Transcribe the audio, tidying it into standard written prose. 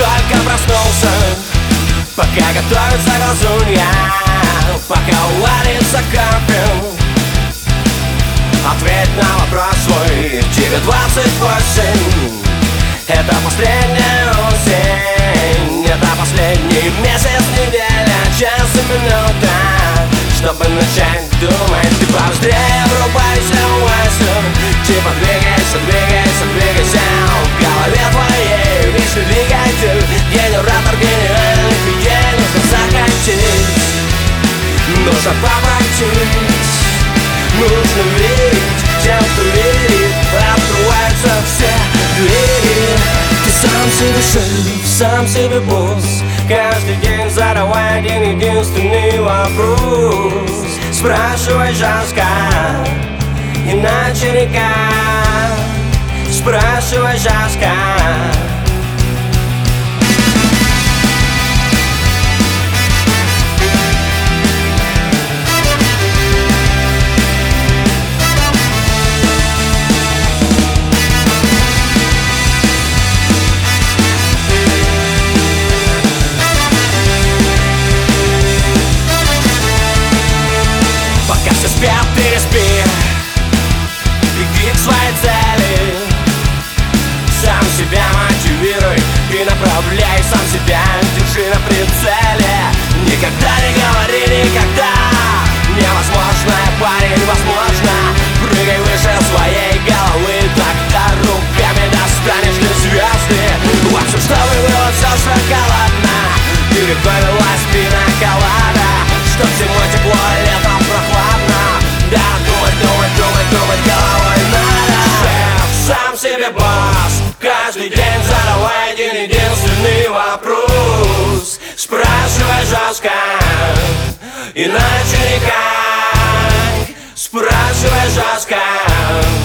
только проснулся, пока готовится глазунья, пока уварится капель. Ответь на вопрос свой, тебе 28. Это последняя осень, это последний месяц, неделя, час и минута, чтобы начать думать. Ты побыстрее врубайся в вальсер, типа двигайся, двигайся, двигайся. В голове твоей личный двигатель, генератор гениальных идей. Нужно захотеть, нужно попробовать, нужно верить тем, кто верит. Открываются все двери. Ты сам себе шеф, сам себе босс. Каждый день задавай один единственный вопрос. Спрашивай жестко, иначе никак. Спрашивай жестко. Спят, ты не спи, беги к своей цели. Сам себя мотивируй и направляй, сам себя держи на прицеле. Никогда не говори никогда невозможное, парень, возможно. Прыгай выше своей головы, тогда руками достанешь до звезды. В общем, чтобы было все шоколадно, приготовилась пинаколада, чтоб зимой тепло, летом прохладно. Да, думать головой надо. Шеф, сам себе босс. Каждый день задавай один единственный вопрос. Спрашивай жестко, иначе никак. Спрашивай жестко.